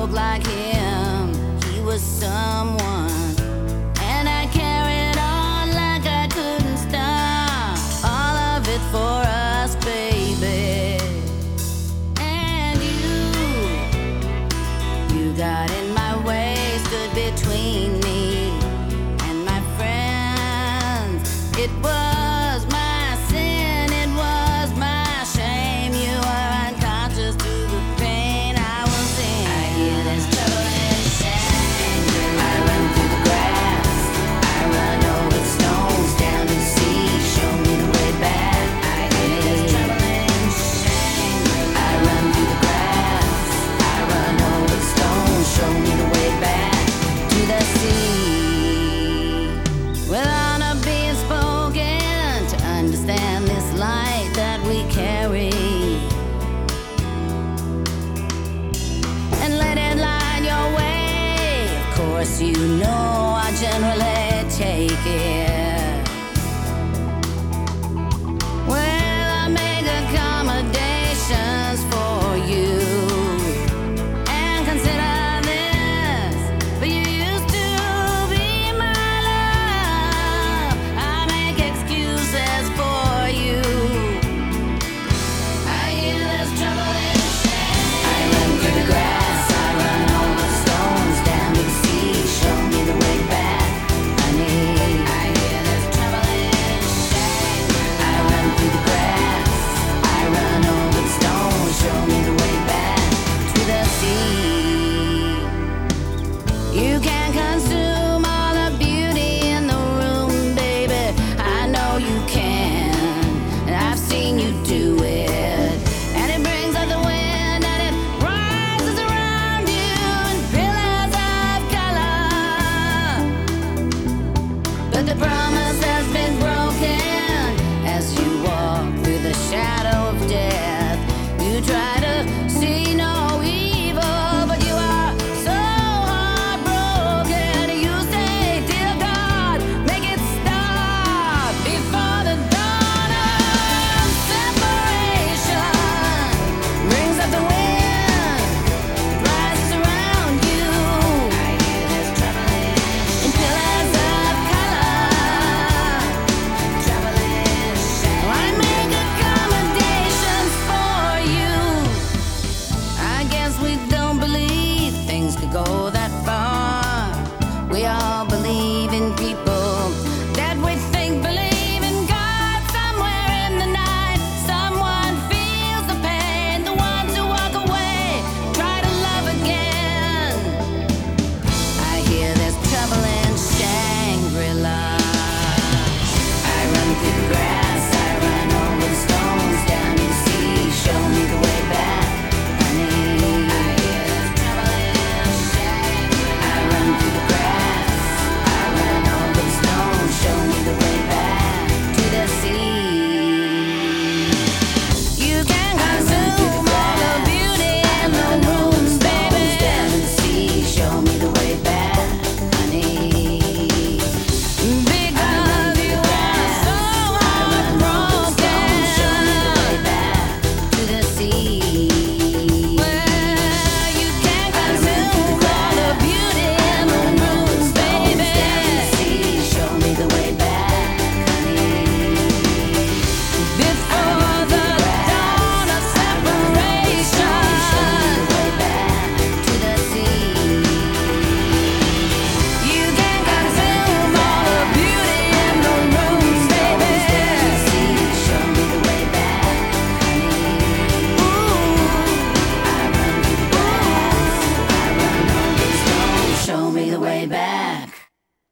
spoke like him. He was someone, and I carried on like I couldn't stop. All of it for us, baby. And you got in my way, stood between me and my friends. It was my sin, it was my shame. You were unconscious to the pain I was in. I hear there's trouble and shame. I run through the grass, I run over stones, down to the sea. Show me the way back. I hear there's trouble and shame. I run through the grass, I run over stones. Show me the way back to the sea. With honor being spoken, to understand this light that we carry, and let it light your way. Of course, you know I generally take it. Well, I make accommodations for you, and consider this, but you used to be my love. I make excuses for you. I hear there's trouble and shame. I run through the grass, I run over stones, down to the sea. Show me the way back, honey. I hear there's trouble and shame. I run through the grass, I run over stones. Show me the way back to the sea. You can't consume all the beauty in the room, baby. I know you can, and I've seen you do it. And it brings out the wind, and it rises around you in pillars of color. But the promise has been broken as you walk through the shadow of death. You try to see no evil, but you are so heartbroken. You say, dear God, make it stop before the dawn of separation brings up the wind, rises around you. I hear there's trouble in pillars of color, trouble and shame. I make accommodations for you. I guess we don't believe things could go that far. We all